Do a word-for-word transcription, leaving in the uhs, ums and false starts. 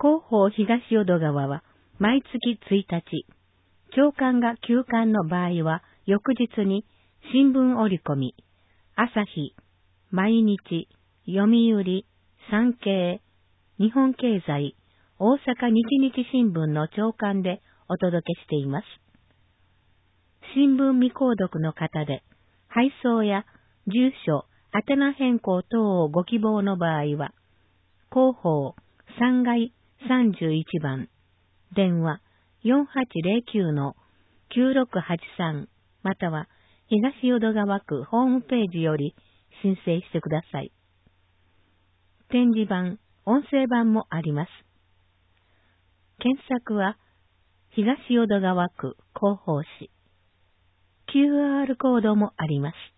広報東淀川は毎月ついたち、朝刊が休刊の場合は翌日に新聞折り込み、朝日、毎日、読売、産経、日本経済、大阪日日新聞の朝刊でお届けしています。新聞未購読の方で、配送や住所、宛名変更等をご希望の場合は、広報さんがいさんじゅういちばん、電話 よんはちゼロきゅうのきゅうろくはちさん または東淀川区ホームページより申請してください。展示版、音声版もあります。検索は東淀川区広報誌。キューアール コードもあります。